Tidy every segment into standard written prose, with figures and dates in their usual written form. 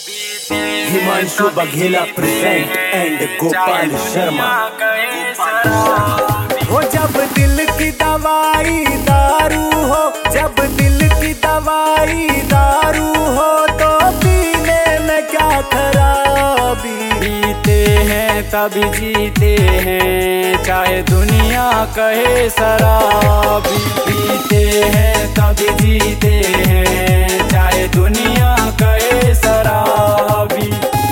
Himanshu Baghela present and Gopal Sharma. हो जब दिल की दवाई दारू हो, जब दिल की दवाई दारू हो, तो पीने में क्या खराबी। पीते हैं तभी जीते हैं, चाहे दुनिया कहे शराबी। पीते हैं तभी जीते हैं, चाहे दुनिया कहे शराबी।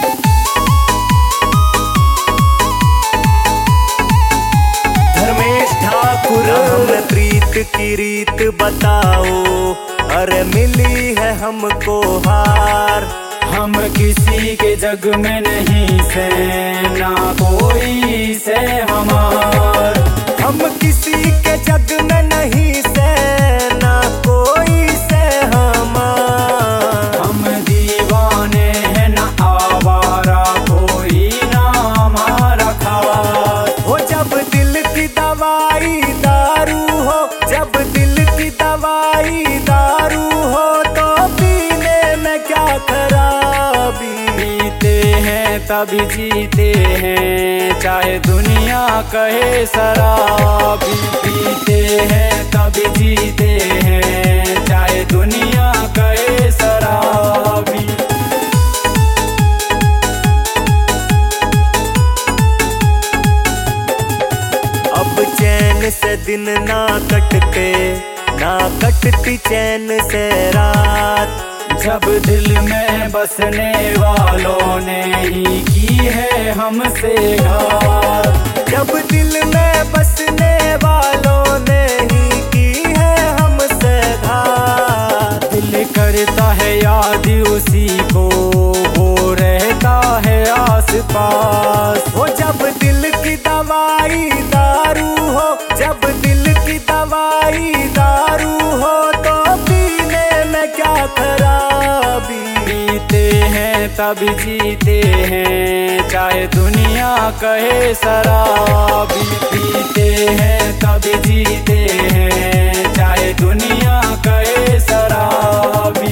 धर्मेश ठाकुर हमें प्रीत की रीत बताओ, अरे मिली है हमको हार। हम किसी के जग में नहीं से, ना कोई से हमार। हम किसी के जग में नहीं से, ना कोई से हमार। हम दीवाने हैं ना आवारा, कोई ना हमारा खास। हो जब दिल की दवाई दारू हो, जब दिल की दवाई दारू हो, तो पीने में क्या खराबी। पीते हैं तभी जीते हैं, चाहे दुनिया कहे शराबी। पीते हैं तभी जीते हैं, चाहे दुनिया कहे शराबी। अब चैन से दिन ना कटते, ना कटती चैन से रात। जब दिल में बसने वालों ने ही की है हमसे घात। जब दिल में बसने वालों ने ही की है हमसे घात। दिल करता है याद उसी को, वो रहता है आस पास। हो जब दिल की दवाई दारू हो, जब दिल की दवाई दारू हो, तो पीने में क्या खराबी। पीते हैं तभी जीते हैं, चाहे दुनिया कहे शराबी। पीते हैं तभी जीते हैं, चाहे दुनिया कहे शराबी।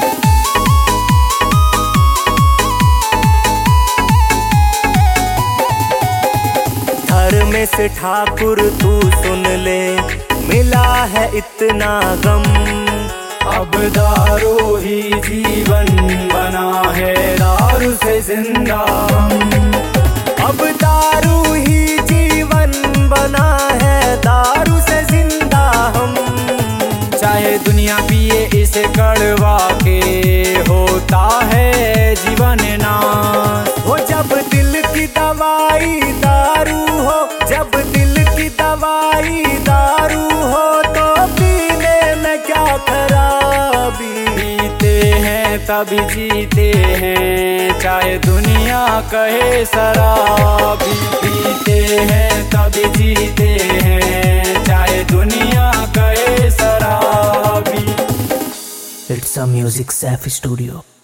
धर्मेश ठाकुर तू सुन ले, मिला है इतना गम। अब दारू ही जीवन बना है, दारू से जिंदा हम। अब दारू ही जीवन बना है, दारू से जिंदा हम। चाहे दुनिया पिए इसे कड़वा के, होता है जीवन नाश। हो जब दिल की दवाई दारू हो, जब दिल की दवाई दारू हो, तो पीने में क्या खराबी। पीते हैं तभी जीते हैं, चाहे दुनिया कहे शराबी। पीते हैं तभी जीते हैं, चाहे दुनिया कहे शराबी। It's a music Saif studio.